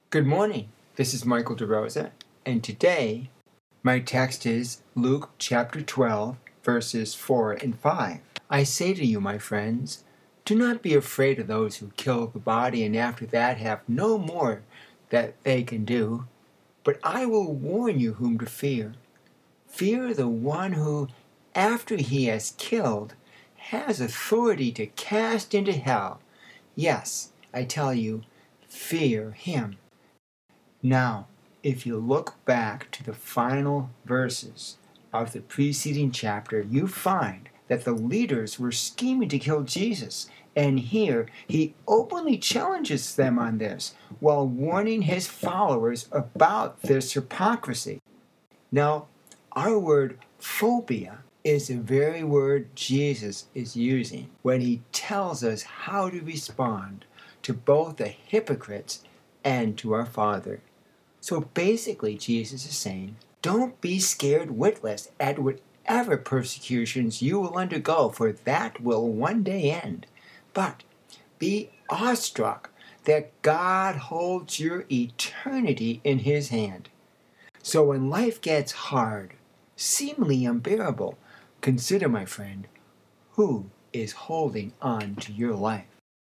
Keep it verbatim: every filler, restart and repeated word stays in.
Good morning. This is Michael DeRosa, and today my text is Luke chapter twelve, verses four and five. I say to you, my friends, do not be afraid of those who kill the body and after that have no more that they can do, but I will warn you whom to fear. Fear the one who, after he has killed, has authority to cast into hell. Yes, I tell you, fear him. Now, if you look back to the final verses of the preceding chapter, you find that the leaders were scheming to kill Jesus. And here he openly challenges them on this while warning his followers about this hypocrisy. Now, our word phobia is the very word Jesus is using when he tells us how to respond to both the hypocrites and to our Father. So basically, Jesus is saying, don't be scared witless at whatever persecutions you will undergo, for that will one day end. But be awestruck that God holds your eternity in his hand. So when life gets hard, seemingly unbearable, consider, my friend, who is holding on to your life.